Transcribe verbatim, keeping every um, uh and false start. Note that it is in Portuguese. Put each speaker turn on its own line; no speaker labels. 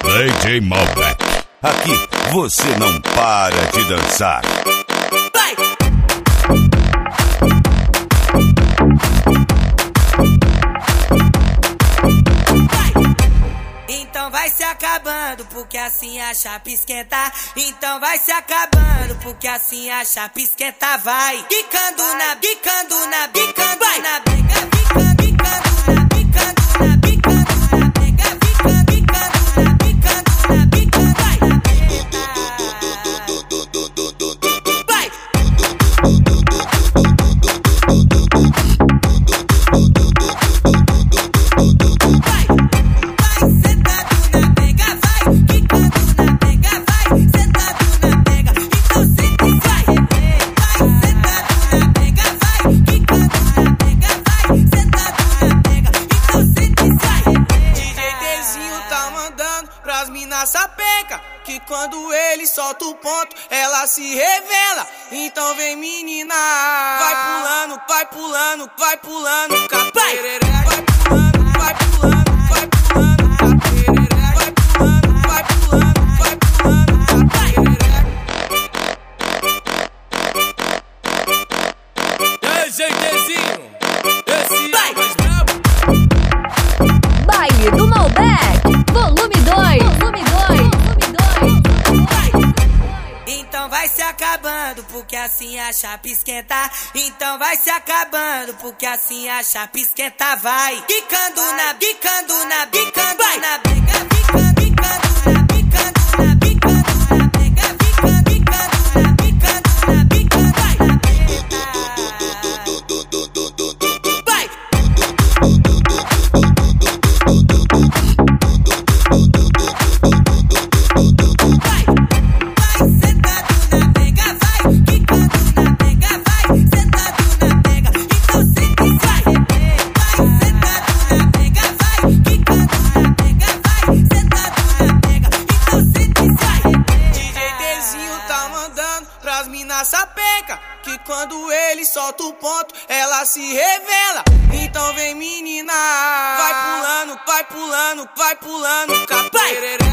D J Malbec. Aqui você não para de dançar.
Vai! Então vai se acabando, porque assim a chapa esquenta. Então vai se acabando, porque assim a chapa esquenta. Vai quicando na, quicando na, quicando na briga, quicando, quicando na, quicando na, quicando na briga, quicando, quicando na, quicando na, quicando vai. Vai. Pras minas sapeca, que quando ele solta o ponto, ela se revela. Então vem menina, vai pulando, vai pulando, vai pulando, caperereca, vai pulando, vai pulando, vai pulando, caperereca, vai pulando, vai pulando, vai pulando, caperereca.
E aí, GTzinho, esse
Vai.
é o mais brabo.
Baile do Malbec, volume dois, volume dois, volume dois.
Então vai se acabando, porque assim a chapa esquenta. Então vai se acabando, porque assim a chapa esquenta. Vai quicando na, quicando na, quicando na briga, quicando, quicando na, quicando na, quicando na briga, quicando, quicando na, quicando na, quicando vai. Vai. Pras minas sapeca, que quando ele solta o ponto, ela se revela. Então vem menina, vai pulando, vai pulando, vai pulando, caperereca.